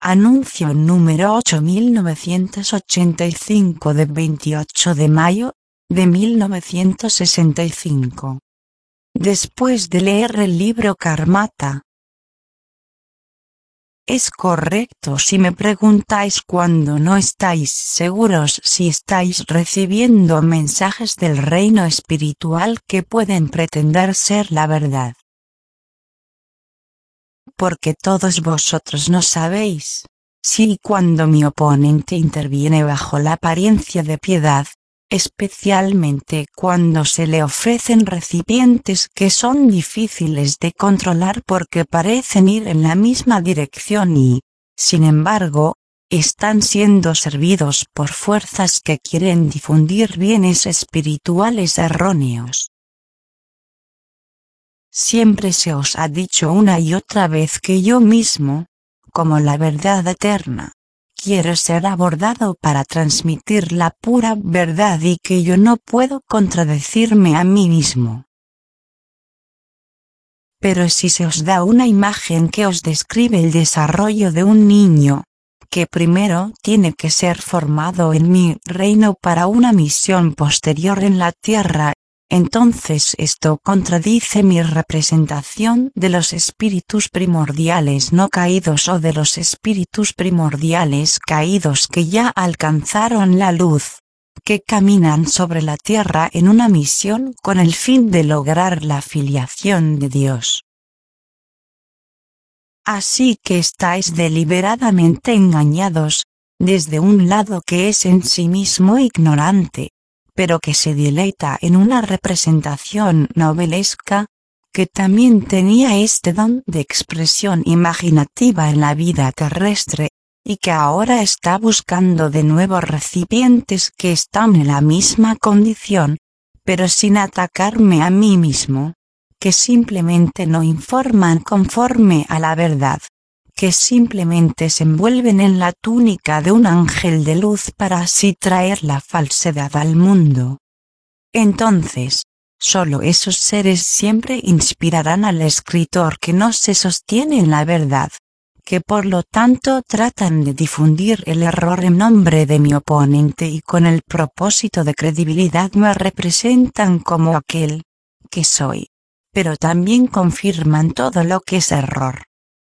Anuncio número 8985 de 28 de mayo de 1965. Después de leer el libro Karmata. Es correcto si me preguntáis cuando no estáis seguros si estáis recibiendo mensajes del reino espiritual que pueden pretender ser la verdad. Porque todos vosotros no sabéis si cuando mi oponente interviene bajo la apariencia de piedad, especialmente cuando se le ofrecen recipientes que son difíciles de controlar porque parecen ir en la misma dirección y, sin embargo, están siendo servidos por fuerzas que quieren difundir bienes espirituales erróneos. Siempre se os ha dicho una y otra vez que yo mismo, como la verdad eterna, quiero ser abordado para transmitir la pura verdad y que yo no puedo contradecirme a mí mismo. Pero si se os da una imagen que os describe el desarrollo de un niño, que primero tiene que ser formado en mi reino para una misión posterior en la tierra, entonces esto contradice mi representación de los espíritus primordiales no caídos o de los espíritus primordiales caídos que ya alcanzaron la luz, que caminan sobre la tierra en una misión con el fin de lograr la filiación de Dios. Así que estáis deliberadamente engañados, desde un lado que es en sí mismo ignorante, pero que se deleita en una representación novelesca, que también tenía este don de expresión imaginativa en la vida terrestre, y que ahora está buscando de nuevo recipientes que están en la misma condición, pero sin atacarme a mí mismo, que simplemente no informan conforme a la verdad, que simplemente se envuelven en la túnica de un ángel de luz para así traer la falsedad al mundo. Entonces, solo esos seres siempre inspirarán al escritor que no se sostiene en la verdad, que por lo tanto tratan de difundir el error en nombre de mi oponente y con el propósito de credibilidad me representan como aquel que soy, pero también confirman todo lo que es error.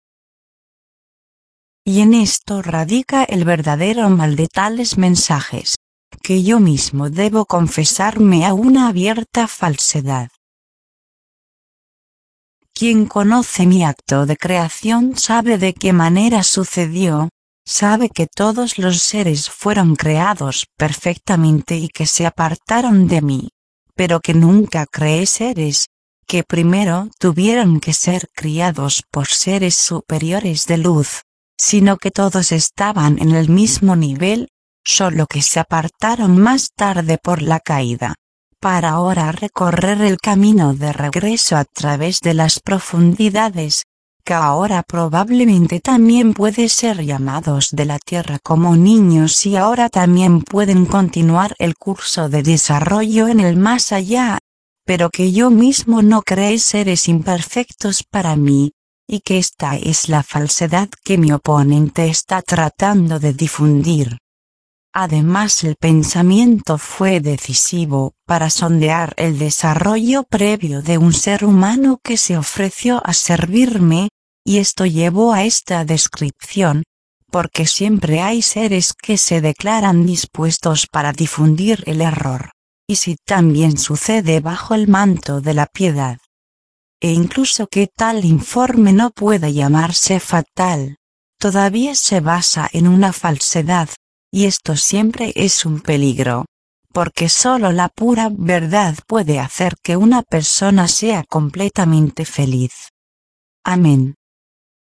Y en esto radica el verdadero mal de tales mensajes, que yo mismo debo confesarme a una abierta falsedad. Quien conoce mi acto de creación sabe de qué manera sucedió, sabe que todos los seres fueron creados perfectamente y que se apartaron de mí, pero que nunca creé seres, que primero tuvieron que ser criados por seres superiores de luz, sino que todos estaban en el mismo nivel, solo que se apartaron más tarde por la caída, para ahora recorrer el camino de regreso a través de las profundidades, que ahora probablemente también pueden ser llamados de la tierra como niños y ahora también pueden continuar el curso de desarrollo en el más allá, pero que yo mismo no creé seres imperfectos para mí, y que esta es la falsedad que mi oponente está tratando de difundir. Además, el pensamiento fue decisivo para sondear el desarrollo previo de un ser humano que se ofreció a servirme, y esto llevó a esta descripción, porque siempre hay seres que se declaran dispuestos para difundir el error, y si también sucede bajo el manto de la piedad. E incluso que tal informe no pueda llamarse fatal, todavía se basa en una falsedad, y esto siempre es un peligro, porque solo la pura verdad puede hacer que una persona sea completamente feliz. Amén.